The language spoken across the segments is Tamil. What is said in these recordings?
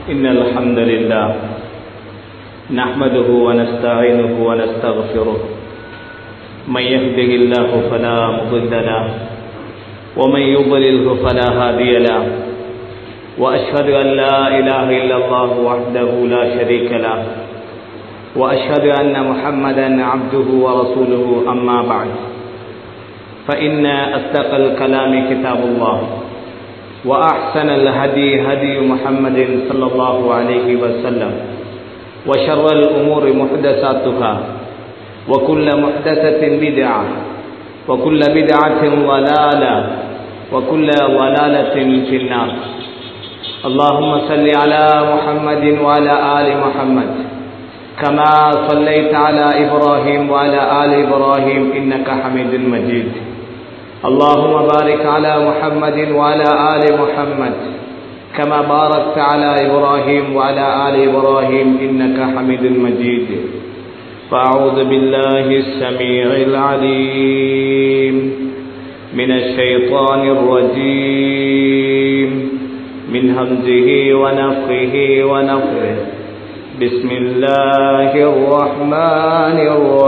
إن الحمد لله نحمده ونستعينه ونستغفره من يهده الله فلا مضل له ومن يضلله فلا هادي له وأشهد أن لا إله إلا الله وحده لا شريك له وأشهد أن محمدا عبده ورسوله أما بعد فإن أصدق الكلام كتاب الله وأحسن الهدي هدي محمد صلى الله عليه وسلم وشر الأمور محدثاتها وكل محدثة بدعة وكل بدعة ضلالة وكل ضلالة في النار. اللهم صل على محمد وعلى آل محمد كما صليت على إبراهيم وعلى آل إبراهيم إنك حميد مجيد. اللهم بارك على محمد وعلى آل محمد كما باركت على إبراهيم وعلى آل إبراهيم إنك حميد مجيد. فأعوذ بالله السميع العليم من الشيطان الرجيم من همزه ونفخه ونفخه. بسم الله الرحمن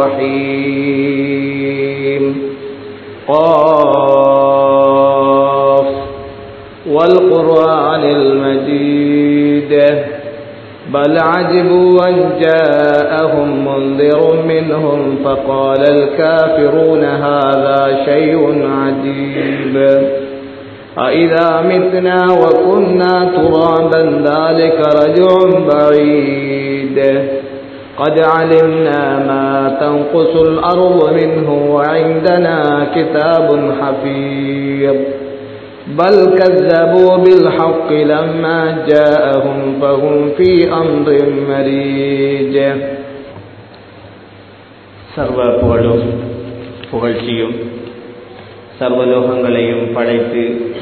الرحيم. قاف والقرآن المجيد بل عجبوا أن جاءهم منذر منهم فقال الكافرون هذا شيء عجيب أإذا متنا وكنا ترابا ذلك رجع بعيد قد علمنا ما تنقص الأرض منه وعندنا كتاب حفيظ بل كذبوا بالحق لما جاءهم فهم في أمر مريج. சர்வ புகழும் புகழ்ச்சியும் சர்வலோகங்களையும் படைத்து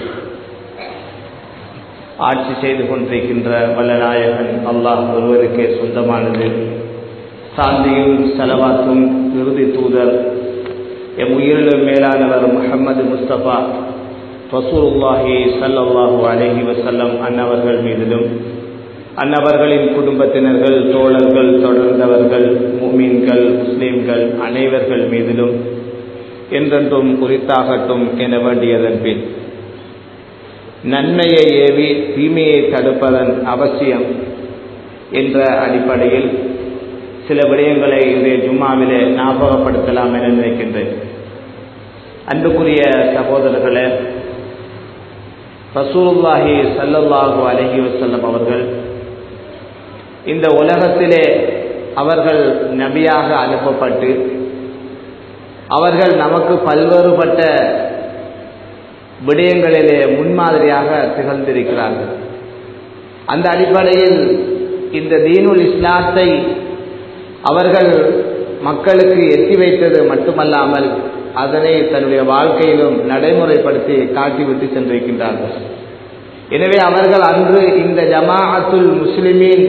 ஆட்சி செய்து கொண்டிருக்கின்ற வல்லநாயகன் அல்லாஹ் ஒருவருக்கே சொந்தமானது. சாந்தியும் ஸலவாத்தும் இறுதி தூதர் எம் உயிரிலும் மேலானவர் முஹம்மது முஸ்தபா ரசூலுல்லாஹி ஸல்லல்லாஹு அலைஹி வஸல்லம் அன்னவர்கள் மீதிலும் அன்னவர்களின் குடும்பத்தினர்கள் தோழர்கள் தொடர்ந்தவர்கள் முஃமின்கள் முஸ்லிம்கள் அனைவர்கள் மீதிலும் என்றென்றும் குறித்தாகட்டும் என வேண்டியதன் பின் நன்மையை ஏவி தீமையை தடுப்பதன் அவசியம் என்ற அடிப்படையில் சில விடயங்களை இன்றைய ஜும்மாவிலே ஞாபகப்படுத்தலாம் என நினைக்கின்றேன். அன்புக்குரிய சகோதரர்களே, ரசூலுல்லாஹி ஸல்லல்லாஹு அலைஹி வஸல்லம் அவர்கள் இந்த உலகத்திலே அவர்கள் நபியாக அனுப்பப்பட்டு அவர்கள் நமக்கு பல்வேறுபட்ட விடயங்களிலே முன்மாதிரியாக திகழ்ந்திருக்கிறார்கள். அந்த அடிப்படையில் இந்த தீனுல் இஸ்லாத்தை அவர்கள் மக்களுக்கு எத்தி வைத்தது மட்டுமல்லாமல் அதனை தன்னுடைய வாழ்க்கையிலும் நடைமுறைப்படுத்தி காட்டிவிட்டு சென்றிருக்கின்றார்கள். எனவே அவர்கள் அன்று இந்த ஜமாஅத்துல் முஸ்லிமீன்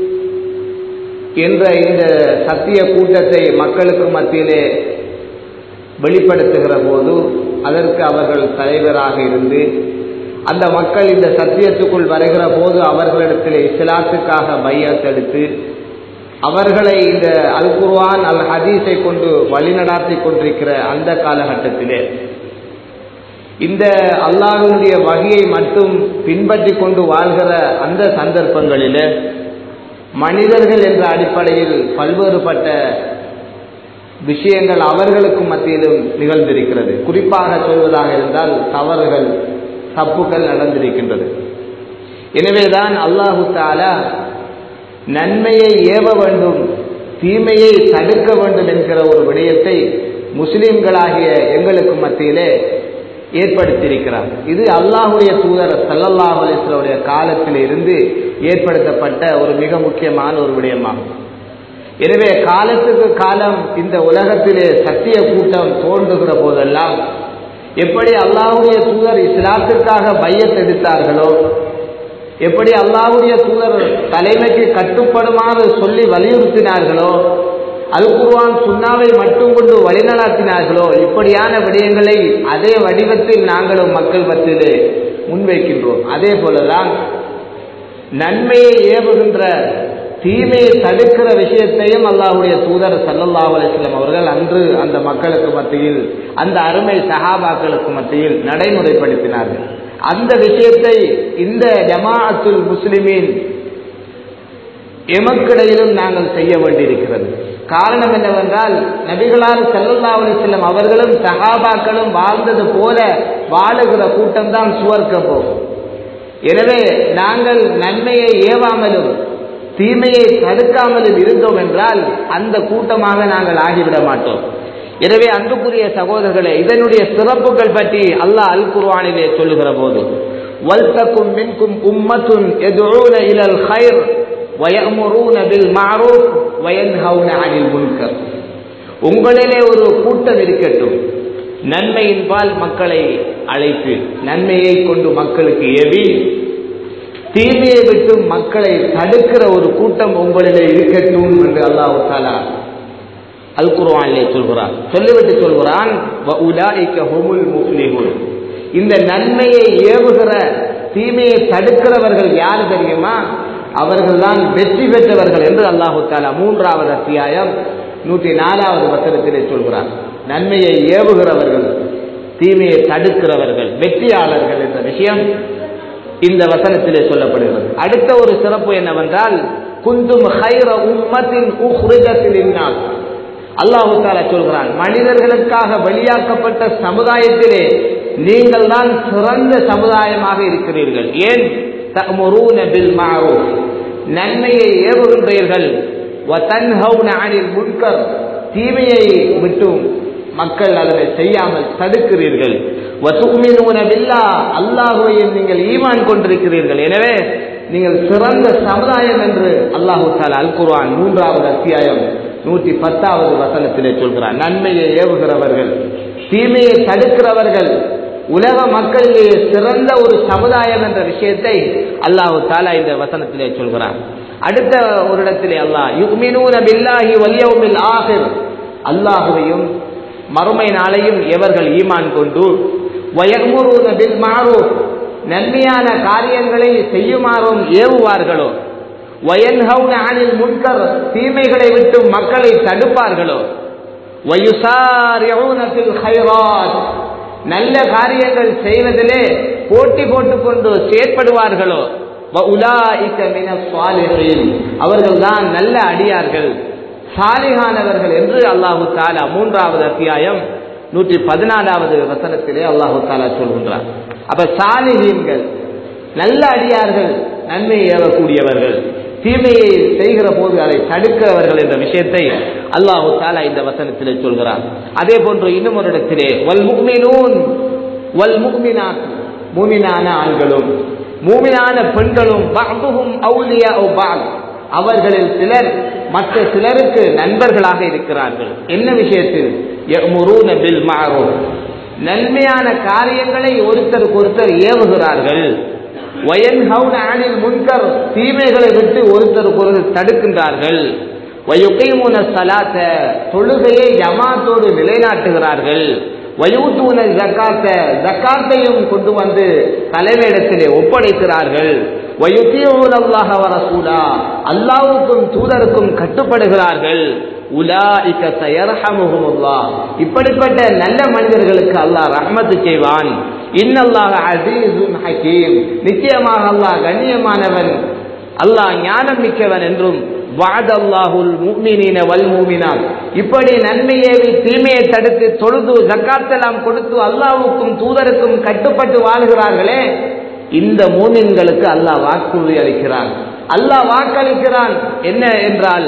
என்ற இந்த சத்திய கூட்டத்தை மக்களுக்கு மத்தியிலே வெளிப்படுத்துகிற போது அதற்கு அவர்கள் தலைவராக இருந்து அந்த மக்கள் இந்த சத்தியத்துக்குள் வருகிற போது அவர்களிடத்தில் இஸ்லாத்துக்காக பைஅத் எடுத்து அவர்களை இந்த அல் குர்ஆன் அல் ஹதீஸை கொண்டு வழிநடாத்தி கொண்டிருக்கிற அந்த காலகட்டத்திலே இந்த அல்லாஹ்வுடைய வஹியை மட்டும் பின்பற்றி கொண்டு வாழ்கிற அந்த சந்தர்ப்பங்களிலே மனிதர்கள் என்ற அடிப்படையில் பல்வேறுபட்ட விஷயங்கள் அவர்களுக்கு மத்தியிலும் நிகழ்ந்திருக்கிறது. குறிப்பாக சொல்வதாக இருந்தால் தவறுகள் தப்புகள் நடந்திருக்கின்றது. எனவேதான் அல்லாஹு தஆலா நன்மையை ஏவ வேண்டும் தீமையை தடுக்க வேண்டும் என்கிற ஒரு விடயத்தை முஸ்லிம்களாகிய எங்களுக்கு மத்தியிலே ஏற்படுத்தியிருக்கிறார். இது அல்லாஹ்வுடைய தூதர் ஸல்லல்லாஹு அலைஹி வஸல்லம் காலத்தில் இருந்து ஏற்படுத்தப்பட்ட ஒரு மிக முக்கியமான ஒரு விடயமாகும். எனவே காலத்துக்கு காலம் இந்த உலகத்திலே சத்திய கூட்டம் தோன்றுகிற போதெல்லாம் எப்படி அல்லாஹ்வுடைய தூதர் இஸ்லாத்திற்காக பைஅத் எடுத்தார்களோ, எப்படி அல்லாஹ்வுடைய தூதர் தலைமைக்கு கட்டுப்படுமாறு சொல்லி வலியுறுத்தினார்களோ, அல் குர்ஆன் சுன்னாவை மட்டும் கொண்டு வழிநடாத்தினார்களோ, இப்படியான விடயங்களை அதே வடிவத்தில் நாங்களும் மக்கள் மத்தியிலே முன்வைக்கின்றோம். அதே போலதான் நன்மையை ஏவுகின்ற தீமையை தடுக்கிற விஷயத்தையும் அல்லாஹ்வுடைய தூதர் ஸல்லல்லாஹு அலைஹி வஸல்லம் அவர்கள் அன்று அந்த மக்களுக்கு மத்தியில், அந்த அருமை சஹாபாக்களுக்கு மத்தியில் நடைமுறைப்படுத்தினார்கள். அந்த விஷயத்தை இந்த ஜமாஅத்துல் முஸ்லிமீன் எமக்கிடையிலும் நாங்கள் செய்ய வேண்டியிருக்கிறது. காரணம் என்னவென்றால், நபிகளார் ஸல்லல்லாஹு அலைஹி வஸல்லம் அவர்களும் சஹாபாக்களும் வாழ்ந்தது போல வாழுகிற கூட்டம் தான் சுவர்க்கம் போகும். எனவே நாங்கள் நன்மையை ஏவாமலும் தீமையை தடுக்காமலும் இருந்தோம் என்றால் அந்த கூட்டமாக நாங்கள் ஆகிவிட மாட்டோம். எனவே அன்புக்குரிய சகோதரர்களே, இதனுடைய சிறப்புகள் பற்றி அல்லாஹ் அல் குர்ஆனிலே சொல்லுகிற போது, வல்தகும் மின்கும் உம்மத்துன் யதுஊன இலல் கைர் வயஅமுரூன பில் மஅரூஃப் வயன்ஹவுன அனில் முன்கர். உங்களிலே ஒரு கூட்டம் இருக்கட்டும், நன்மையின் பால் மக்களை அழைத்து நன்மையை கொண்டு மக்களுக்கு ஏவி தீமையை விட்டு மக்களை தடுக்கிற ஒரு கூட்டம் உங்களிலே இருக்கட்டும் என்று அல்லாஹ் தஆலா அல் குர்ஆனிலே சொல்கிறான். சொல்லிவிட்டு சொல்கிறான், வஉலாயிக ஹுமுல் முஃப்லிஹூன். இந்த நன்மையை ஏவுகிற தீமையை தடுக்கிறவர்கள் யார் தெரியுமா? அவர்கள்தான் வெற்றி பெற்றவர்கள் என்று அல்லாஹ் தஆலா 3வது அத்தியாயம் 104வது வசனத்திலே சொல்கிறார். நன்மையை ஏவுகிறவர்கள், தீமையை தடுக்கிறவர்கள் வெற்றியாளர்கள் என்ற விஷயம் இந்த வசனத்திலே சொல்லப்படுகிறது. அடுத்த ஒரு சிறப்பு என்னவென்றால், குந்தும் கைர உம்மத்தின் உஹ்ரிஜத் லின்னாஸ். அல்லாஹ் தஆலா சொல்கிறான், மனிதர்களுக்காக வெளியாக்கப்பட்ட சமுதாயத்திலே நீங்கள் தான் சிறந்த சமுதாயமாக இருக்கிறீர்கள். ஏன்? தஅமுரூன பில் மஅரூஃப், நன்மையை ஏவுகின்றீர்கள். வ தன்ஹவுன அனில் முன்கர், தீமையை விட்டு மக்கள் அதனை செய்யாமல் தடுக்கிறீர்கள். வ துமினூன பில்லாஹ், அல்லாஹ்வையும் நீங்கள் ஈமான் கொண்டிருக்கிறீர்கள். எனவே நீங்கள் சிறந்த சமுதாயம் என்று அல்லாஹ் தஆலா அல் குர்ஆன் 3வது அத்தியாயம் 110வது வசனத்திலே சொல்கிறார். நன்மையை ஏவுகிறவர்கள், தீமையை தடுக்கிறவர்கள் உலக மக்களிலேயே சிறந்த ஒரு சமுதாயம் என்ற விஷயத்தை அல்லாஹ் தஆலா இந்த வசனத்திலே சொல்கிறார். அடுத்த ஒரு இடத்திலே அல்லாஹ் யுமினூன பில்லாஹி வல் யௌமில் ஆகிர், அல்லாஹ்வையும் மறுமை நாளையும் எவர்கள் ஈமான் கொண்டு வயமுரூன பில் மஅரூஃப், நன்மையான காரியங்களை செய்யுமாறும் ஏவுவார்களோ, வயன்ஹவுன அனில் முன்கர், தீமைகளை விட்டு மக்களை தடுப்பார்களோ, வயுசாரிஊன ஃபில் கைராத், நல்ல காரியங்கள் செய்வதிலே போட்டி போட்டுக்கொண்டு செயற்படுவார்களோ, வஉலாயிக மினஸ் ஸாலிஹீன், அவர்கள்தான் நல்ல அடியார்கள், சாலிஹானவர்கள் என்று அல்லாஹ் தஆலா 3வது அத்தியாயம் 114வது வசனத்திலே அல்லாஹ் தஆலா சொல்கின்றார். அப்ப சாலிஹீன்கள், நல்ல அடியார்கள், நன்மையை ஏவக்கூடியவர்கள், தீமையை செய்கிற போது அதை தடுக்கிறவர்கள் என்ற விஷயத்தை அல்லாஹ் தஆலா இந்த வசனத்திலே சொல்கிறார். அதே போன்று இன்னும் ஒரு இடத்திலே வல் முஃமினூன் வல் முஃமினாத், மூமினான ஆண்களும் மூமினான பெண்களும் பஅதுஹும் அவுலியாஉ பஅத், அவர்களில் சிலர் மற்ற சிலருக்கு நண்பர்களாக இருக்கிறார்கள். என்ன விஷயத்தில்? யஅமுரூன பில் மஅரூஃப், நன்மையான காரியங்களை ஒருத்தருக்கு ஒருத்தர் ஏவுகிறார்கள். வயன்ஹவுன அனில் முன்கர், தீமைகளை விட்டு ஒருத்தருக்கு ஒருத்தர் தடுக்கின்றார்கள். வயுகீமுன ஸலாத்த, தொழுகையை ஜமாத்தோடு நிலைநாட்டுகிறார்கள். வயூதுன ஸகாத்த, ஸகாத்தையும் கொண்டு வந்து தலைமையிடத்திலே ஒப்படைக்கிறார்கள். வயுதீஊன அல்லாஹ வ ரசூலா, அல்லாஹ்வுக்கும் தூதருக்கும் கட்டுப்படுகிறார்கள். உலாயிக ஸயர்ஹமுஹுமுல்லாஹ், இப்படிப்பட்ட நல்ல மனிதர்களுக்கு அல்லாஹ் ரஹ்மத் செய்வான். இன்னல்லாஹ அஸீஸுன் ஹகீம், நிச்சயமாக அல்லாஹ் கண்ணியமானவன், அல்லாஹ் ஞானம் மிக்கவன் என்றும் வஅதல்லாஹுல் முஃமினீன வல் முஃமினாத், இப்படி நன்மையை தீமையை தடுத்து தொழுது ஜக்காத் எல்லாம் கொடுத்து அல்லாஹ்வுக்கும் தூதருக்கும் கட்டுப்பட்டு வாழ்கிறார்களே, இந்த மூமின்களுக்கு அல்லாஹ் வாக்குறுதி அளிக்கிறான். அல்லாஹ் வாக்களிக்கிறான். என்ன என்றால்,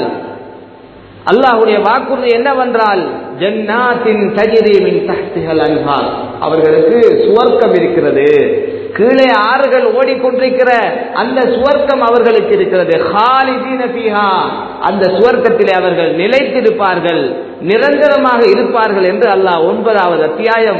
அல்லாஹ்வுடைய வாக்குறுதி என்னவென்றால், ஜன்னாத்தின் தஜ்ரி மின் தஹ்திஹல் அன்ஹார், அவர்களுக்கு சுவர்க்கம் இருக்கிறது, கீழே ஆறுகள் ஓடிக்கொண்டிருக்கிற அந்த சுவர்க்கம் அவர்களுக்கு இருக்கிறது. ஹாலிதீன ஃபீஹா, அந்த சுவர்க்கத்திலே அவர்கள் நிலைத்திருப்பார்கள், நிரந்தரமாக இருப்பார்கள் என்று அல்லாஹ் 9வது அத்தியாயம்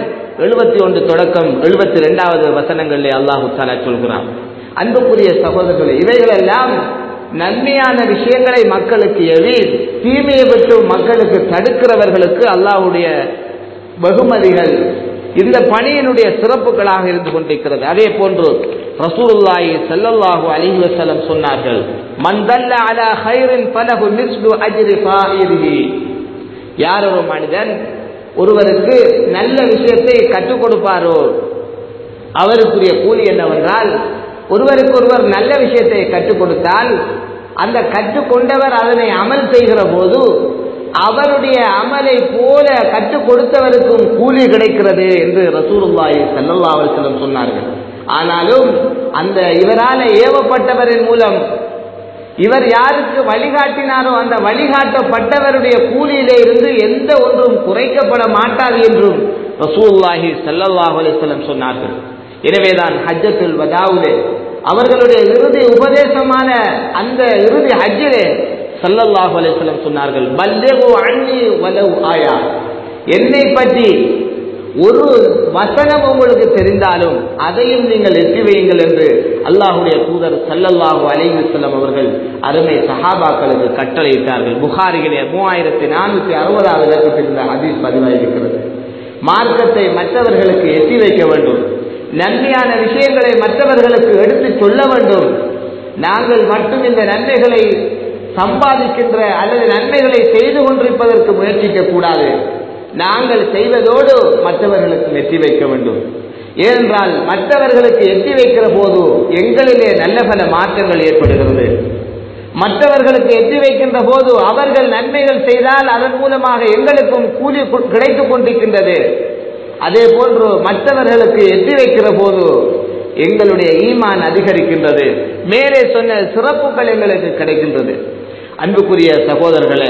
71 தொடக்கம் 72வது வசனங்களிலே அல்லாஹ் தஆலா சொல்கிறான். அன்புக்குரிய சகோதரர்களே, இவைகளெல்லாம் நன்மையான விஷயங்களை மக்களுக்கு ஏவி தீமையை விட்டு மக்களுக்கு தடுக்கிறவர்களுக்கு அல்லாஹ்வுடைய வெகுமதிகள், இந்த பணியினுடைய சிறப்புகளாக இருந்து கொண்டிருக்கிறது. அதே போன்று ரசூலுல்லாஹி ஸல்லல்லாஹு அலைஹி வஸல்லம் சொன்னார்கள், மன் தல்ல அலா கைரின் ஃபலஹு மிஸ்லு அஜ்ரி ஃபாயிரிஹி. யார் ஒரு மனிதன் ஒருவருக்கு நல்ல விஷயத்தை கற்றுக் கொடுப்பாரோ அவருக்குரிய கூலி என்னவென்றால், ஒருவருக்கு ஒருவர் நல்ல விஷயத்தை கற்றுக் கொடுத்தால் அந்த கற்றுக்கொண்டவர் அதனை அமல் செய்கிற போது அவருடைய அமலை போல கற்றுக் கொடுத்தவருக்கும் கூலி கிடைக்கிறது என்று ரசூலுல்லாஹி ஸல்லல்லாஹு அலைஹி வஸல்லம் சொன்னார்கள். ஆனாலும் அந்த இவரால ஏவப்பட்டவரின் மூலம் இவர் யாருக்கு வழிகாட்டினாரோ அந்த வழிகாட்டப்பட்டவருடைய கூலியிலே இருந்து எந்த ஒன்றும் குறைக்கப்பட மாட்டாது என்றும் ரசூலுல்லாஹி ஸல்லல்லாஹு அலைஹி வஸல்லம் சொன்னார்கள். எனவேதான் ஹஜ்ஜத்துல் வதாவிலே அவர்களுடைய இறுதி உபதேசமான அந்த இறுதி ஹஜ்ஜிலே ஸல்லல்லாஹு அலைஹி வஸல்லம் சொன்னார்கள், பல்லிகு அன்னி வலவ் ஆயா. என்னை பற்றி ஒரு வசனம் உங்களுக்கு தெரிந்தாலும் அதையும் நீங்கள் எட்டி வையுங்கள் என்று அல்லாஹ்வுடைய தூதர் ஸல்லல்லாஹு அலைஹி வஸல்லம் அவர்கள் அருமை சஹாபாக்களுக்கு கட்டளையிட்டார்கள். புகாரியிலே 3460வது இலக்கத்தில் இந்த ஹதீஸ் பதிவாயிருக்கிறது. மார்க்கத்தை மற்றவர்களுக்கு எட்டி வைக்க வேண்டும், நன்மையான விஷயங்களை மற்றவர்களுக்கு எடுத்து சொல்ல வேண்டும். நாங்கள் மட்டும் இந்த நன்மைகளை சம்பாதிக்கின்ற அல்லது நன்மைகளை செய்து கொண்டிருப்பதற்கு முயற்சிக்க கூடாது. நாங்கள் செய்வதோடு மற்றவர்களுக்கு எட்டி வைக்க வேண்டும். ஏனென்றால் மற்றவர்களுக்கு எட்டி வைக்கிற போது எங்களிலே நல்ல பல மாற்றங்கள் ஏற்படுகிறது. மற்றவர்களுக்கு எட்டி வைக்கின்ற போது அவர்கள் நன்மைகள் செய்தால் அதன் மூலமாக எங்களுக்கும் கூலி கிடைத்துக் கொண்டிருக்கின்றது. அதே போன்று மற்றவர்களுக்கு எட்டி வைக்கிற போது எங்களுடைய ஈமான் அதிகரிக்கின்றது, மேலே சொன்ன சிறப்புகள் எங்களுக்கு கிடைக்கின்றது. அன்புக்குரிய சகோதரர்களே,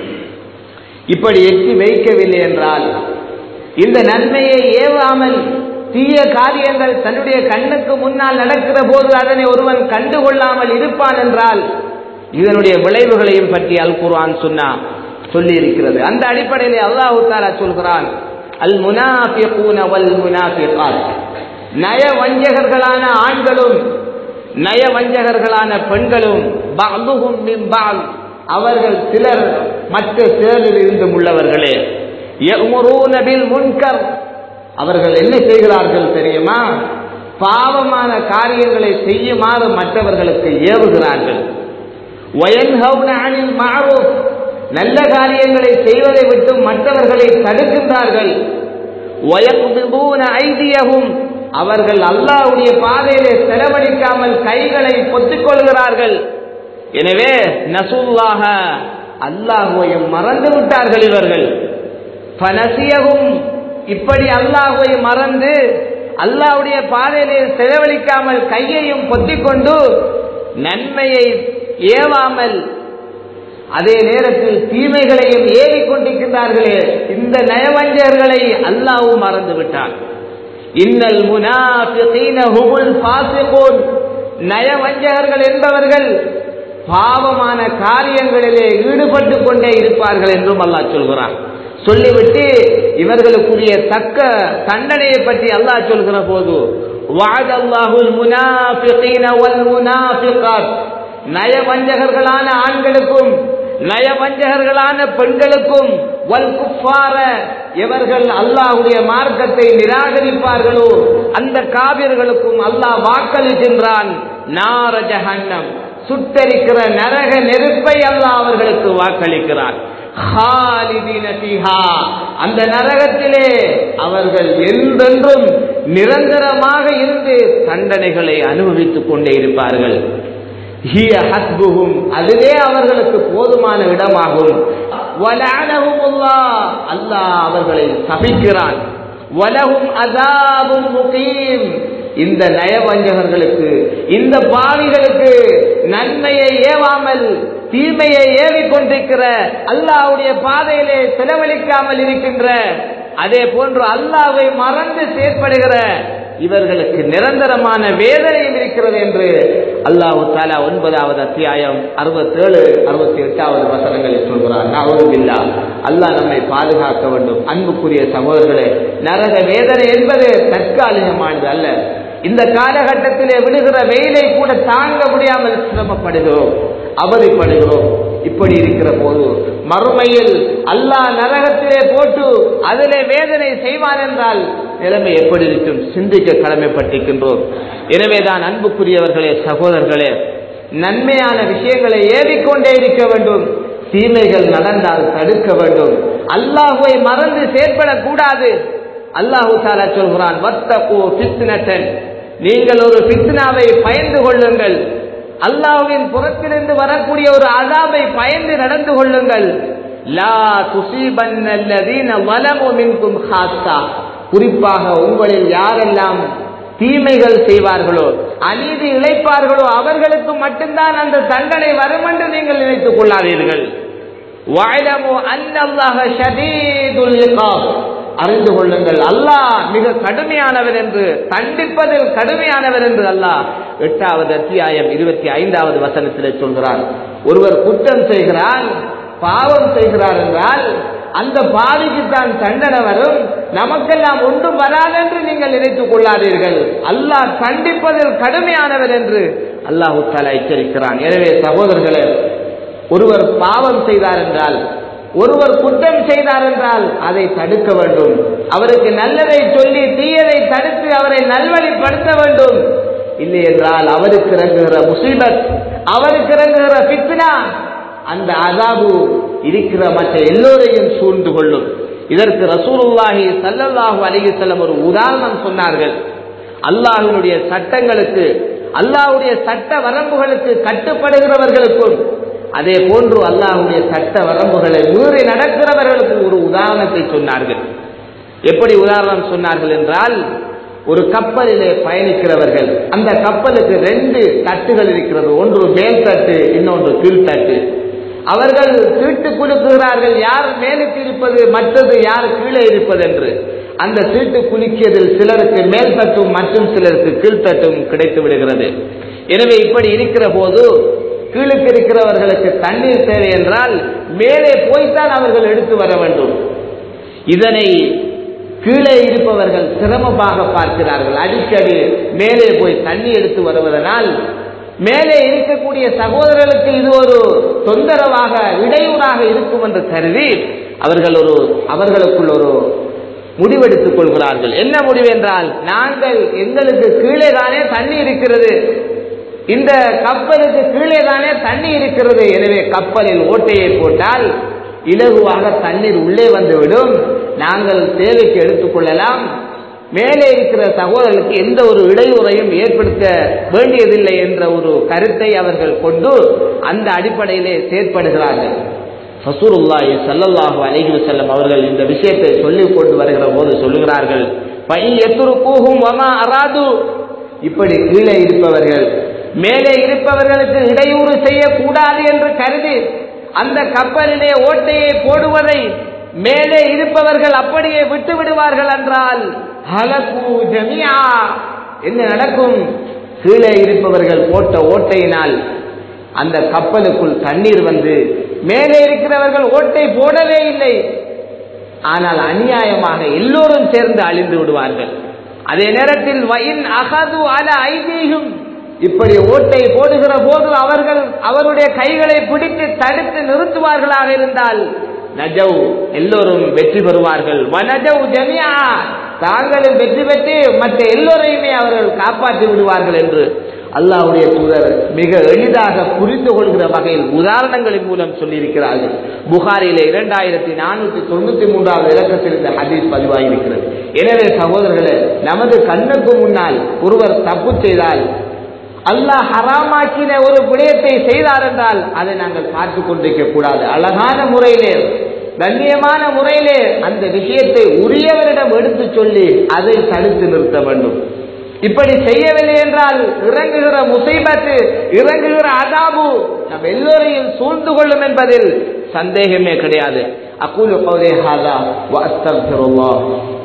இப்படி எட்டி வைக்கவில்லை என்றால், இந்த நன்மையை ஏவாமல் தீய காரியங்கள் தன்னுடைய கண்ணுக்கு முன்னால் நடக்கிற போது அதனை ஒருவன் கண்டுகொள்ளாமல் இருப்பான் என்றால் இதனுடைய விளைவுகளையும் பற்றி அல் குர்ஆன் சொல்லி இருக்கிறது. அந்த அடிப்படையில் அல்லாஹ் தஆலா சொல்கிறான், அல் முனாஃபிகூன வல் முனாஃபிகாத். நயவஞ்சகர்களான ஆண்களும் நயவஞ்சகர்களான பெண்களும் பஅதுஹும் மின் பஅத், அவர்கள் சிலர் மற்ற சிலரில் இருந்தும் உள்ளவர்களே. யஅமுரூன பில் முன்கர், அவர்கள் என்ன செய்கிறார்கள் தெரியுமா? பாவமான காரியங்களை செய்யுமாறு மற்றவர்களுக்கு ஏவுகிறார்கள். வயன்ஹவுன அனில் மஅரூஃப், நல்ல காரியங்களை செய்வதை விட்டு மற்றவர்களை தடுக்கின்றார்கள். வயக்பிதூன ஐதியஹும், அவர்கள் அல்லாஹ்வுடைய பாதையிலே செலவழிக்காமல் கைகளை பொத்திக் கொள்கிறார்கள். எனவே நசுல்லாஹ, அல்லாஹ்வையும் மறந்து விட்டார்கள் இவர்கள். ஃபனசியஹும், இப்படி அல்லாஹ்வை மறந்து அல்லாஹ்வுடைய பாதையிலே செலவழிக்காமல் கையையும் பொத்திக்கொண்டு நன்மையை ஏவாமல் அதே நேரத்தில் தீமைகளையும் ஏறிக்கொண்டிருக்கின்றார்களே, இந்த நயவஞ்சகர்களை அல்லாஹ் மறந்து விட்டார். இன்னல் முனாஃபிகீன ஹுமுல் ஃபாஸிகூன், நயவஞ்சகர்கள் என்பவர்கள் பாவமான காரியங்களிலே ஈடுபட்டு கொண்டே இருப்பார்கள் என்றும் அல்லாஹ் சொல்கிறான். சொல்லிவிட்டு இவர்களுக்குரிய தக்க தண்டனையை பற்றி அல்லாஹ் சொல்கிற போது, வஅதல்லாஹுல் முனாஃபிகீன வல் முனாஃபிகாத், நயவஞ்சகர்களான ஆண்களுக்கும் நயவஞ்சகர்களான பெண்களுக்கும் வல் குஃபார, எவர்கள் அல்லாஹ்வுடைய மார்க்கத்தை நிராகரிப்பார்களோ அந்த காபிர்களுக்கும் அல்லாஹ் வாக்களிக்கின்றான். நார ஜஹன்னம், சுட்டரிக்கிற நரக நெருப்பை அல்லாஹ் அவர்களுக்கு வாக்களிக்கிறான். ஹாலிதீன ஃபீஹா, அந்த நரகத்திலே அவர்கள் என்றென்றும் நிரந்தரமாக இருந்து தண்டனைகளை அனுபவித்துக் கொண்டே இருப்பார்கள். ஹிய ஹஸ்புஹும், அதுவே அவர்களுக்கு போதுமான இடமாகும். வலஅனஹுமுல்லாஹ், அல்லாஹ் அவர்களை சபிக்கிறான். வலஹும் அஸாபும் முகீம், இந்த நயவஞ்சகர்களுக்கு, இந்த பாவிகளுக்கு நன்மையை ஏவாமல் தீமையை ஏவிக்கொண்டிருக்கிற, அல்லாஹ்வுடைய பாதையிலே செலவழிக்காமல் இருக்கின்ற, அதே போன்று அல்லாஹ்வை மறந்து செயற்படுகிற இவர்களுக்கு நிரந்தரமான வேதனையும் இருக்கிறது என்று அல்லாஹ் தஆலா 9வது அத்தியாயம் 67, 68வது வசனங்களில் சொல்கிறார். நஅூதுபில்லாஹ், அல்லாஹ் நம்மை பாதுகாக்க வேண்டும். அன்புக்குரிய சகோதரர்களே, நரக வேதனை என்பது தற்காலிகமானது அல்ல. இந்த காலகட்டத்திலே விடுகிற வெயிலை கூட தாங்க முடியாமல் சிரமப்படுகிறோம், அவதிப்படுகிறோம். இப்படி இருக்கிற போது மறுமையில் அல்லாஹ் நரகத்திலே போட்டு அதிலே வேதனை செய்வான் என்றால் நிலைமை எப்படி இருக்கும் சிந்திக்க கடமைப்பட்டிருக்கின்றோம். எனவேதான் அன்புக்குரியவர்களே, சகோதரர்களே, நன்மையான விஷயங்களை ஏறிக்கொண்டே இருக்க வேண்டும். தீமைகள் நடந்தால் தடுக்க வேண்டும். அல்லாஹ்வை மறந்து செயற்படக்கூடாது. அல்லாஹு தஆலா சொல்கிறான், வத்தகூ ஃபித்னத்தன், நீங்கள் ஒரு ஃபித்னாவை பயந்து கொள்ளுங்கள். அல்லாஹ்வின் புறத்திலிருந்து வரக்கூடிய ஒரு அஸாபை பயந்து நடந்து கொள்ளுங்கள். லா துஸீபன்னல்லதீன ஸலமு மின்கும் ஹாஸா, குறிப்பாக உங்களில் யாரெல்லாம் தீமைகள் செய்வார்களோ, அநீதி இழைப்பார்களோ, அவர்களுக்கு மட்டும்தான் அந்த தண்டனை வரும் என்று நீங்கள் நினைத்துக் கொள்ளாதீர்கள். வஅலமு அன்னல்லாஹ ஷதீதுல் இகாப், அறிந்து கொள்ளுங்கள் அல்லாஹ் மிக கடுமையானவர் என்று, தண்டிப்பதில் கடுமையானவர் என்று அல்லாஹ் 8வது அத்தியாயம் 25வது வசனத்திலே சொல்கிறார். ஒருவர் குற்றம் செய்கிறார், பாவம் செய்கிறார் என்றால் அந்த பாவிக்கு தான் தண்டனை வரும், நமக்கெல்லாம் ஒன்றும் வராது என்று நீங்கள் நினைத்துக் கொள்ளாதீர்கள். அல்லாஹ் கண்டிப்பதில் கடுமையானவர் என்று அல்லாஹ் தஆலா எச்சரிக்கிறான். எனவே சகோதரர்களே, ஒருவர் பாவம் செய்தார் என்றால், ஒருவர் குற்றம் செய்தார் என்றால் அதை தடுக்க வேண்டும். அவருக்கு நல்லதை சொல்லி தீயதை தடுத்து அவரை நல்வழிப்படுத்த வேண்டும். இல்லை என்றால் அவருக்கு இறங்குகிற முசீபத், அவருக்கு இறங்குகிற ஃபித்னா, அந்த அஸாபு இருக்கிற மற்ற எல்லோரையும் சூழ்ந்து கொள்ளும். இதற்கு ரசூலுல்லாஹி ஸல்லல்லாஹு அலைஹி வஸல்லம் ஒரு உதாரணம் சொன்னார்கள். அல்லாஹ்வுடைய சட்டங்களுக்கு, அல்லாஹ்வுடைய சட்ட வரம்புகளுக்கு கட்டுப்படுகிறவர்களுக்கும், அதே போன்று அல்லாஹ்வுடைய சட்ட வரம்புகளை மீறி நடக்கிறவர்களுக்கு ஒரு உதாரணத்தை சொன்னார்கள். எப்படி உதாரணம் சொன்னார்கள் என்றால், ஒரு கப்பலிலே பயணிக்கிறவர்கள், அந்த கப்பலுக்கு 2 தட்டுகள் இருக்கிறது, ஒன்று மேல் தட்டு, இன்னொன்று கீழ் தட்டு. அவர்கள் சீட்டு குலுக்குகிறார்கள், யார் மேலுக்கு இருப்பது, மற்றது யார் கீழே இருப்பது என்று. அந்த சீட்டு குலுக்கியதில் சிலருக்கு மேல் தட்டும் மற்றும் சிலருக்கு கீழ்த்தட்டும் கிடைத்து விடுகிறது. எனவே இப்படி இருக்கிற போது கீழுக்கு இருக்கிறவர்களுக்கு தண்ணீர் தேவை என்றால் மேலே போய்த்தான் அவர்கள் எடுத்து வர வேண்டும். இதனை கீழே இருப்பவர்கள் சிரமமாக பார்க்கிறார்கள். அடிக்கடி மேலே போய் தண்ணி எடுத்து வருவதனால் மேலே இருக்கக்கூடிய சகோதரர்களுக்கு இது ஒரு தொந்தரவாக, இடையூறாக இருக்கும் என்று கருதி அவர்களுக்குள் ஒரு முடிவெடுத்துக் கொள்கிறார்கள். என்ன முடிவு என்றால், நாங்கள் எங்களுக்கு கீழே தானே தண்ணி இருக்கிறது, இந்த கப்பலுக்கு கீழே தானே தண்ணி இருக்கிறது, எனவே கப்பலில் ஓட்டையை போட்டால் இலகுவாக தண்ணீர் உள்ளே வந்துவிடும், நாங்கள் தேவைக்கு எடுத்துக்கொள்ளலாம், மேலே இருக்கிற சகோதரர்களுக்கு எந்த ஒரு இடையூறையும் ஏற்படுத்த வேண்டியதில்லை என்ற ஒரு கருத்தை அவர்கள் கொண்டு அந்த அடிப்படையிலே செயற்படுகிறார்கள். ரசூலுல்லாஹி ஸல்லல்லாஹு அலைஹி வஸல்லம் அவர்கள் இந்த விஷயத்தை சொல்லிக் கொண்டு வருகிற போது சொல்லுகிறார்கள், ஃபையத்ருகூஹும் வமா அராது, இப்படி கீழே இருப்பவர்கள் மேலே இருப்பவர்களுக்கு இடையூறு செய்யக்கூடாது என்று கருதி அந்த கப்பலிலே ஓட்டையை போடுவதை மேலே இருப்பவர்கள் அப்படியே விட்டு விடுவார்கள் என்றால் ஹலகு ஜமீஆ, என்ன நடக்கும்? கீழே இருப்பவர்கள் போட்ட ஓட்டையினால் அந்த கப்பலுக்குள் தண்ணீர் வந்து மேலே இருக்கிறவர்கள் ஓட்டை போடவே இல்லை, ஆனால் அநியாயமாக எல்லோரும் சேர்ந்து அழிந்து விடுவார்கள். அதே நேரத்தில் வயின் அகது அல ஐதீஹும், இப்படி ஓட்டை போடுகிற போது அவர்கள் அவருடைய கைகளை பிடித்து தடுத்து நிறுத்துவார்களாக இருந்தால் நஜவ், எல்லோரும் வெற்றி பெறுவார்கள். வனஜவ் ஜமியா, தாங்களும் வெற்றி பெற்று மற்ற எல்லோரையுமே அவர்கள் காப்பாற்றி விடுவார்கள் என்று அல்லாஹ்வுடைய தூதர் மிக எளிதாக புரிந்து கொள்கிற வகையில் உதாரணங்களின் மூலம் சொல்லியிருக்கிறார்கள். புகாரிலே 2493வது இலக்கத்தில் இந்த ஹதீஸ் பதிவாகியிருக்கிறது. எனவே சகோதரர்களே, நமது கண்ணுக்கு முன்னால் ஒருவர் தப்பு செய்தால், அல்லாஹ் ஹராமாக்கின ஒரு விடயத்தை செய்தார் என்றால் அதை நாங்கள் பார்த்து கொண்டிருக்க கூடாது. அழகான முறையிலே, கண்ணியமான முறையிலே அந்த விஷயத்தை உரியவரிடம் எடுத்து சொல்லி அதை தடுத்து நிறுத்த வேண்டும். இப்படி செய்யவில்லை என்றால் இறங்குகிற முசீபத்து, இறங்குகிற அஸாபு நம் எல்லோரையும் சூழ்ந்து கொள்ளும் என்பதில் சந்தேகமே கிடையாது. அகூலு கௌலி ஹாதா வ அஸ்தக்ஃபிருல்லாஹ்.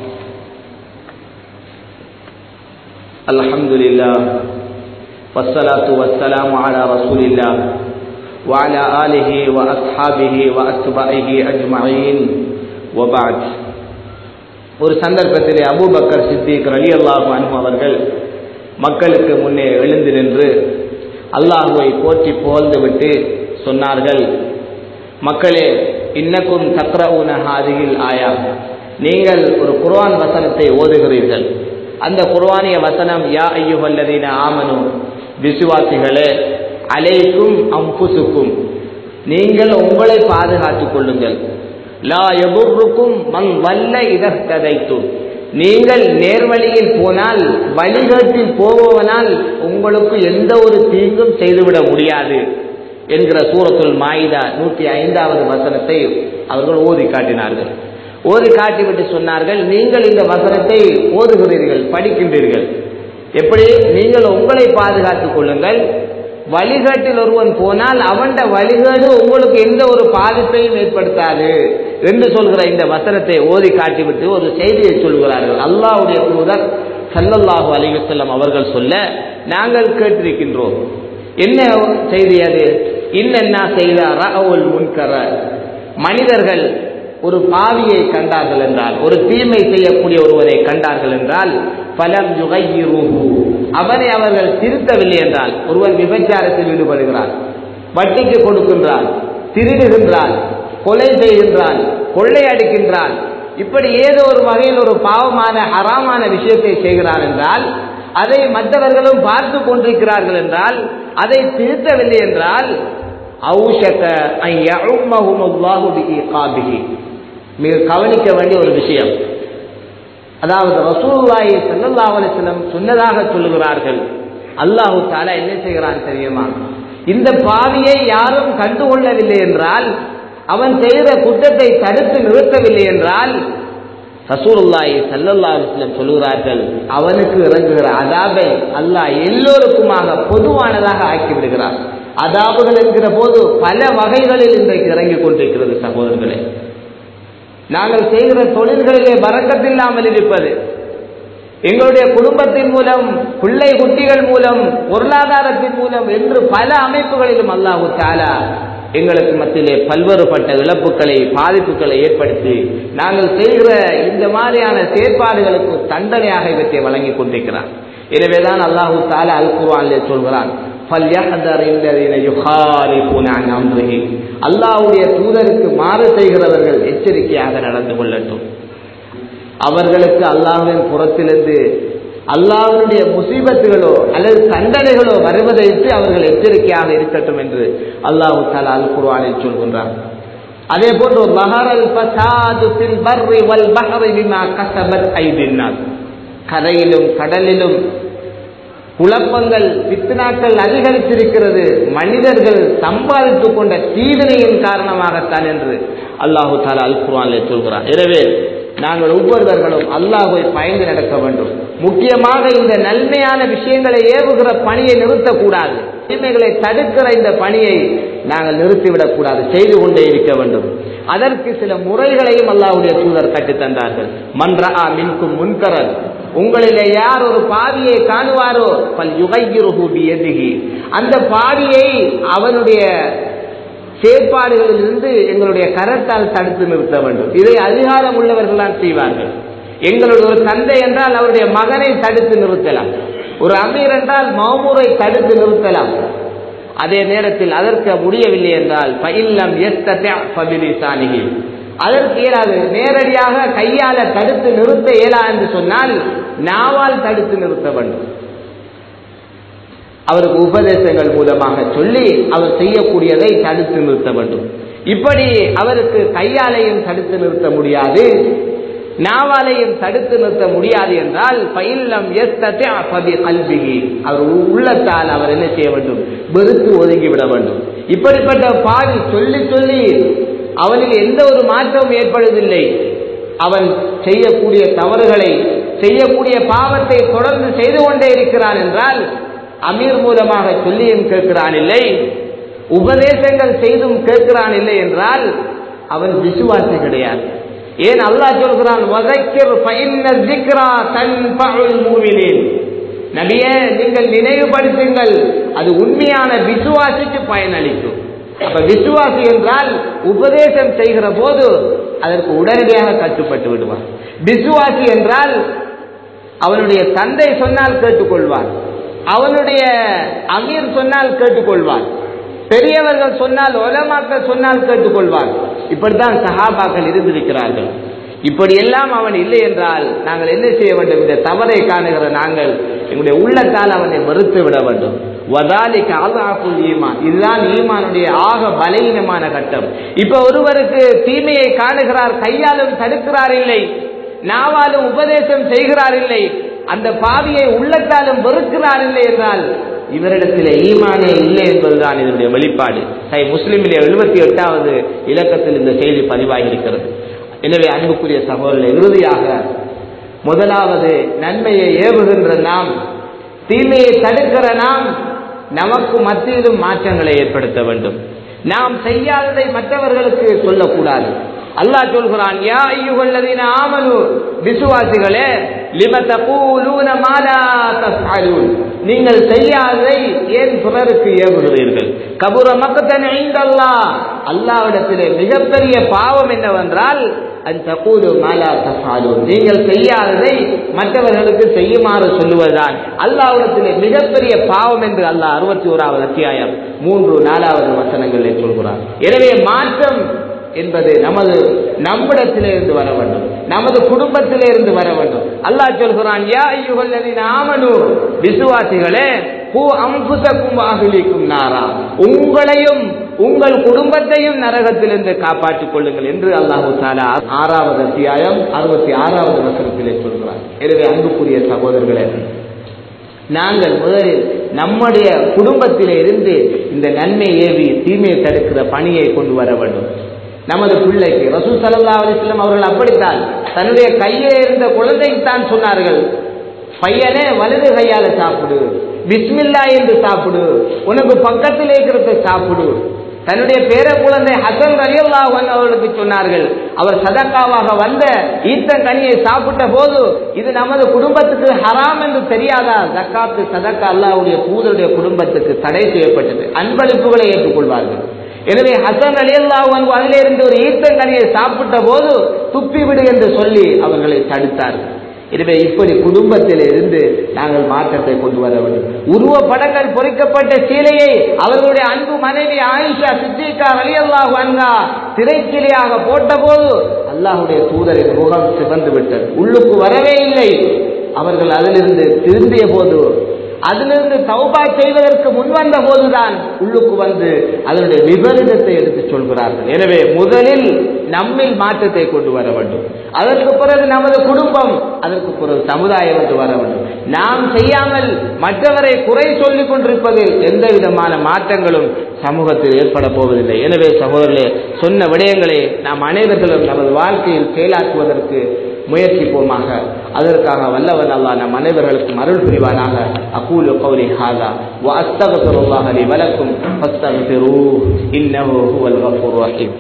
அல்ஹம்துலில்லாஹ் வஸ்ஸலாத்து வஸ்ஸலாமு அலா ரசூலில்லாஹ் வ அலா ஆலிஹி வ அஸ்ஹாபிஹி வ அத்பாஇஹி அஜ்மஈன் வ பஅத். ஒரு சந்தர்ப்பத்திலே அபூபக்கர் சித்திக் ரலியல்லாஹு அன்ஹு அவர்கள் மக்களுக்கு முன்னே எழுந்து நின்று அல்லாஹ்வை போற்றி புகழ்ந்து விட்டு சொன்னார்கள், மக்களே, இன்னக்கும் தக்ரஊன ஹாதிஹில் ஆயா, நீங்கள் ஒரு குர்ஆன் வசனத்தை ஓதுகிறீர்கள், அந்த குர்ஆனிய வசனம் யா அய்யுஹல்லதீன ஆமனு, விசுவாசிகளே, அலைக்கும் அன்ஃபுசுக்கும், நீங்கள் உங்களை பாதுகாத்துக் கொள்ளுங்கள், லா யதுர்ருக்கும் மன் வல்ல இதஹ்ததைத்தும், நீங்கள் நேர்வழியில் போனால், வழிகாட்டில் போபவனால் உங்களுக்கு எந்த ஒரு தீங்கும் செய்துவிட முடியாது என்கிற சூரத்துல் மாயிதா 105வது வசனத்தை அவர்கள் ஓதி காட்டினார்கள். ஓதி காட்டிவிட்டு சொன்னார்கள், நீங்கள் இந்த வசனத்தை ஓதுகிறீர்கள், படிக்கின்றீர்கள், எப்படி? நீங்கள் உங்களை பாதுகாத்துக் கொள்ளுங்கள், வழிகாட்டில் ஒருவன் போனால் அவன் வழிகாடு உங்களுக்கு எந்த ஒரு பாதிப்பையும் ஏற்படுத்தாது என்று சொல்கிற இந்த வசனத்தை ஓதி காட்டிவிட்டு ஒரு செய்தியை சொல்கிறார்கள். அல்லாஹ்வுடைய தூதர் ஸல்லல்லாஹு அலைஹி வஸல்லம் அவர்கள் சொல்ல நாங்கள் கேட்டிருக்கின்றோம். என்ன செய்தி அது? இன்னன்னா செய்தா ரஅவுல் முன்கர, மனிதர்கள் ஒரு பாவியை கண்டார்கள் என்றால், ஒரு தீமை செய்யக்கூடிய ஒருவரை கண்டார்கள் என்றால், ஃபலம் யுகையிருஹு, அவனை அவர்கள் திருத்தவில்லை என்றால், ஒருவன் விபச்சாரத்தில் ஈடுபடுகிறான், வட்டிக்கு கொடுக்கின்றான், திருடுகின்றான், கொலை செய்கின்றான், கொள்ளையடிக்கின்றான், இப்படி ஏதோ ஒரு வகையில் ஒரு பாவமான ஹராமான விஷயத்தை செய்கிறான் என்றால், அதை மற்றவர்களும் பார்த்து கொண்டிருக்கிறார்கள் என்றால், அதை திருத்தவில்லை என்றால், அவுஷக அன் யஉம்மஹுமுல்லாஹு பிஇகாபிஹி, மிக கவனிக்க வேண்டிய ஒரு விஷயம். அதாவது ரசூலுல்லாஹி ஸல்லல்லாஹு அலைஹி வஸல்லம் சொன்னதாக சொல்லுகிறார்கள், அல்லாஹ் தஆலா என்ன செய்கிறான் தெரியுமா? இந்த பாவியை யாரும் கண்டுகொள்ளவில்லை என்றால், அவன் செய்த குற்றத்தை தடுத்து நிறுத்தவில்லை என்றால், ரசூலுல்லாஹி ஸல்லல்லாஹு அலைஹி வஸல்லம் சொல்லுகிறார்கள், அவனுக்கு இறங்குகிற அதாபை அல்லாஹ் எல்லோருக்குமாக பொதுவானதாக ஆக்கி விடுகிறார். அதாபுகள் என்கிற போது பல வகைகளில் இன்றைக்கு இறங்கிக் கொண்டிருக்கிறது. சகோதரர்களே, நாங்கள் செய்கிற தொழில்களிலே பரக்கத்தில்லாமல் இருப்பது, எங்களுடைய குடும்பத்தின் மூலம், பிள்ளை குட்டிகள் மூலம், பொருளாதாரத்தின் மூலம் என்று பல அமைப்புகளிலும் அல்லாஹ் தஆலா எங்களுக்கு மத்தியிலே பல்வேறுபட்ட இழப்புகளை, பாதிப்புகளை ஏற்படுத்தி நாங்கள் செய்கிற இந்த மாதிரியான செயற்பாடுகளுக்கு தண்டனையாக இவற்றை வழங்கி கொண்டிருக்கிறார். எனவேதான் அல்லாஹ் தஆலா அல் குர்ஆனிலே சொல்கிறான், அல்லாஹ்வுடைய தூதருக்கு மாறு செய்கிறவர்கள் எச்சரிக்கையாக நடந்து கொள்ளட்டும். அவர்களுக்கு அல்லாஹ்வின் புறத்திலிருந்து அல்லாஹ்வுடைய முசீபத்துகளோ அல்லது தண்டனைகளோ வருவதை விட்டு அவர்கள் எச்சரிக்கையாக இருக்கட்டும் என்று அல்லாஹ் தஆலா அல் குர்ஆனில் சொல்கின்றார். அதே போன்று பஹரல் ஃபஸாது ஃபில் பர்ரி வல் பஹரி பிமா கஸபத் ஐதின் நாஸ், கரையிலும் கடலிலும் குழப்பங்கள், பித்னாக்கள் அதிகரித்திருக்கிறது, மனிதர்கள் சம்பாதித்துக் கொண்ட தீவினையின் காரணமாகத்தான் என்று அல்லாஹ் தஆலா அல் குர்ஆனில் சொல்கிறார். எனவே நாங்கள் ஒவ்வொருவர்களும் அல்லாஹ்வை பயந்து நடக்க வேண்டும். முக்கியமாக இந்த நன்மையான விஷயங்களை ஏவுகிற பணியை நிறுத்தக்கூடாது, தீமைகளை தடுக்கிற இந்த பணியை நாங்கள் நிறுத்திவிடக் கூடாது, செய்து கொண்டே இருக்க வேண்டும். அதற்கு சில முறைகளையும் அல்லாஹ்வுடைய தூதர் கற்றுத் தந்தார்கள். மன் ரஆ மின்கும் முன்கரன், உங்களிலே யார் ஒரு பாவியை காணுவாரோ பல் யுகையிருஹு பியதிஹி, அந்த பாவியை அவனுடைய செயற்பாடுகளிலிருந்து எங்களுடைய கரத்தால் தடுத்து நிறுத்த வேண்டும். இதை அதிகாரம் உள்ளவர்கள் தான் செய்வார்கள். எங்களுடைய ஒரு தந்தை என்றால் அவருடைய மகனை தடுத்து நிறுத்தலாம், ஒரு அமீர் என்றால் மௌமூரை தடுத்து நிறுத்தலாம். அதே நேரத்தில் அதற்கு முடியவில்லை என்றால் ஃபஇல்லம் யஸ்ததி' ஃபபிலிசானிஹி, அதற்கு இயலாது, நேரடியாக கையால தடுத்து நிறுத்த இயலா என்று சொன்னால் நாவால் தடுத்து நிறுத்த வேண்டும். அவருக்கு உபதேசங்கள் மூலமாக சொல்லி அவர் செய்யக்கூடியதை தடுத்து நிறுத்த வேண்டும். இப்படி அவருக்கு கையாலையும் தடுத்து நிறுத்த முடியாது, நாவாலையும் தடுத்து நிறுத்த முடியாது என்றால் ஃபஇல்லம் யஸ்ததி' ஃபபிகல்பிஹி, அவர் உள்ளத்தால் அவர் என்ன செய்ய வேண்டும்? வெறுத்து ஒதுங்கிவிட வேண்டும். இப்படிப்பட்ட பாவி சொல்லி சொல்லி அவனில் எந்த ஒரு மாற்றமும் ஏற்படுவதில்லை, அவன் செய்யக்கூடிய தவறுகளை, செய்யக்கூடிய பாவத்தை தொடர்ந்து செய்து கொண்டே இருக்கிறான் என்றால், அமீர் மூலமாக சொல்லியும் கேட்கிறான் இல்லை, உபதேசங்கள் செய்தும் கேட்கிறான் இல்லை என்றால் அவன் விசுவாசி கிடையாது. ஏன் அல்லாஹ் சொல்கிறான், வதக்கிர் ஃபஇன்ன ذிக்ரா தன்ஃபஉல் முஃமினீன், நபியே நீங்கள் நினைவுபடுத்துங்கள், அது உண்மையான விசுவாசிக்கு பயனளிக்கும். அப்ப விசுவாசி என்றால் உபதேசம் செய்கிற போது அதற்கு உடனடியாக கட்டுப்பட்டு விடுவான். விசுவாசி என்றால் அவனுடைய தந்தை சொன்னால் கேட்டுக்கொள்வான், அவனுடைய அமீர் சொன்னால் கேட்டுக்கொள்வான், பெரியவர்கள் சொன்னால், உலமாக்கள் சொன்னால் கேட்டுக்கொள்வான். இப்படித்தான் சஹாபாக்கள் இருந்திருக்கிறார்கள். இப்படி எல்லாம் அவன் இல்லை என்றால் நாங்கள் என்ன செய்ய வேண்டும்? இந்த தவறை காணுகிற நாங்கள் எங்களுடைய உள்ளத்தால் அவனை வெறுத்து விட வேண்டும். இதுதான் ஈமானுடைய ஆக பலவீனமான கட்டம். இப்ப ஒருவருக்கு தீமையை காணுகிறார், கையாலும் தடுக்கிறார் இல்லை, நாவாலும் உபதேசம் செய்கிறார் இல்லை, அந்த பாவியை உள்ளத்தாலும் வெறுக்கிறார் இல்லை என்றால் இவரிடத்திலே ஈமானே இல்லை என்பதுதான் இதனுடைய வெளிப்பாடு. முஸ்லிமிலே 78வது இலக்கத்தில் இந்த செய்தி பதிவாகி இருக்கிறது. எனவே அன்புக்குரிய சகோதரர்களே, இறுதியாக முதலாவது நன்மையை ஏவுகின்ற நாம், தீமையை தடுக்கிற நாம் நமக்கு மத்தியிலும் மாற்றங்களை ஏற்படுத்த வேண்டும். நாம் செய்யாததை மற்றவர்களுக்கு சொல்லக்கூடாது. அல்லாஹ் சொல்கிறான், யா அய்யுஹல்லதீன ஆமனு, விசுவாசிகளே, லிம தகூலூன மா லா தஃஅலூன், நீங்கள் செய்யாததை ஏன் பிறருக்கு ஏவுகிறீர்கள்? கபுர மக்தன் இன்தல்லாஹ், அல்லாஹ்விடத்திலே மிகப்பெரிய பாவம் என்னவென்றால் அன் தகூலு மா லா தஃஅலூன், நீங்கள் செய்யாததை மற்றவர்களுக்கு செய்யுமாறு சொல்லுவதுதான் அல்லாஹ்விடத்திலே மிகப்பெரிய பாவம் என்று அல்லாஹ் 61வது அத்தியாயம் 3-4 வசனங்களில் சொல்கிறார். எனவே மாற்றம் என்பது நம்மிடத்திலே இருந்து வர வேண்டும், நமது குடும்பத்திலே இருந்து வர வேண்டும். அல்லாஹ் சொல்கிறான், யா அய்யுஹல்லதீன ஆமனு, விசுவாசிகளே, ஹூ அன்ஃபுஸகும் வ அஹ்லீக்கும் நாரா, உங்களையும் உங்கள் குடும்பத்தையும் நரகத்திலிருந்து காப்பாற்றிக் கொள்ளுங்கள் என்று அல்லாஹ் தஆலா 6வது அத்தியாயம் 66வது வசனத்திலே சொல்கிறார். எனவே அன்புக்குரிய சகோதரர்களே, நாங்கள் முதலில் நம்முடைய குடும்பத்திலே இருந்து இந்த நன்மை ஏவி தீமையை தடுக்கிற பணியை கொண்டு வர வேண்டும். நமது பிள்ளைக்கு ரசூல் ஸல்லல்லாஹு அலைஹி வஸல்லம் அவர்கள் அப்படித்தான் தன்னுடைய கையிலே இருந்த குழந்தைக்கு தான் சொன்னார்கள், பையனே வலது கையால சாப்பிடு, பிஸ்மில்லா என்று சாப்பிடு, உனக்கு பக்கத்தில் இருக்கிறத சாப்பிடு. தன்னுடைய பேர குழந்தை ஹசன் ரலியல்லாஹு அன்ஹு அவர்களுக்கு சொன்னார்கள், அவர் சதக்காவாக வந்த ஈத்தங்கனியை சாப்பிட்ட போது இது நமது குடும்பத்துக்கு ஹராம் என்று தெரியாதா? ஜக்காத்து சதக்கா அல்லாஹ்வுடைய தூதருடைய குடும்பத்துக்கு தடை செய்யப்பட்டது. அன்பளிப்புகளை ஏற்றுக்கொள்வார்கள். எனவே ஹசன் ரலியல்லாஹு அன்ஹு அதிலிருந்து ஒரு ஈத்தங்கனியை சாப்பிட்ட போது துப்பிவிடு என்று சொல்லி அவர்களை தடுத்தார்கள். எனவே இப்படி குடும்பத்தில் இருந்து நாங்கள் மாற்றத்தை கொண்டு வர வேண்டும். உருவ படங்கள் பொறிக்கப்பட்ட சீலையை அவர்களுடைய அன்பு மனைவி ஆயிஷா சித்திகா ரலியல்லாஹு அன்ஹா திரைச்சீலையாக போட்டபோது அல்லாஹ்வுடைய தூதரின் முகம் சிவந்து விட்டது, உள்ளுக்கு வரவே இல்லை. அவர்கள் அதிலிருந்து திரும்பிய போது, அதிலிருந்து தௌபா செய்வதற்கு முன்வந்த போதுதான் உள்ளுக்கு வந்து அதனுடைய விபரீதத்தை எடுத்து சொல்கிறார்கள். எனவே முதலில் நம்மில் மாற்றத்தை கொண்டு வர வேண்டும். அதற்கு பிறகு நமது குடும்பம், அதற்கு பிறகு சமுதாயம் என்று வர வேண்டும். நாம் செய்யாமல் மற்றவரை குறை சொல்லிக் கொண்டிருப்பதில் எந்த விதமான மாற்றங்களும் சமூகத்தில் ஏற்பட போவதில்லை. எனவே சகோதரர்களே, சொன்ன விடயங்களை நாம் அனைவர்களும் நமது வாழ்க்கையில் செயலாக்குவதற்கு முயற்சிப்போமாக. அதற்காக வல்லவன் அல்லாஹ் நம் அனைவர்களுக்கும் அருள் புரிவானாக. அகூலு கௌலி ஹாதா வ அஸ்தக்ஃபிருல்லாஹ லி வ லக்கும் ஃபஸ்தக்ஃபிரூஹு இன்னஹு ஹுவல் கஃபூர் ரஹீம்.